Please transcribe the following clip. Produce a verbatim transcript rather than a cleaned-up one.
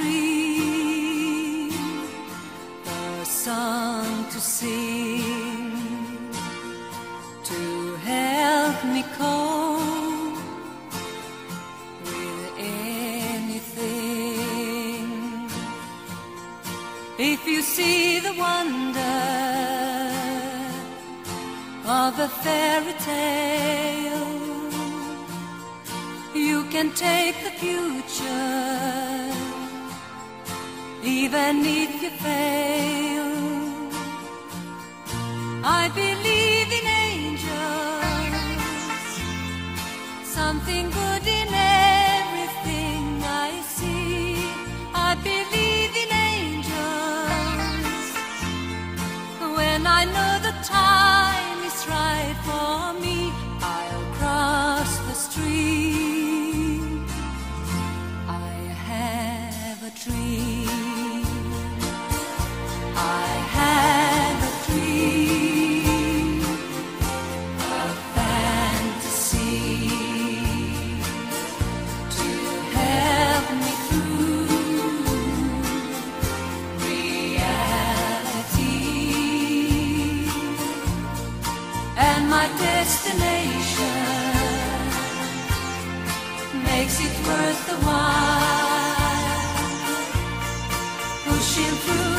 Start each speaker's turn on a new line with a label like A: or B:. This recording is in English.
A: dream, a song to sing, to help me cope with anything. If you see the wonder of a fairy tale, you can take the future, even if you fail. I believe in angels, something good in everything I see. I believe in angels, when I know the time is right for me, I'll cross the street. I have a dream, I have a dream, a fantasy to help me through reality. And my destination makes it worth the while, pushing through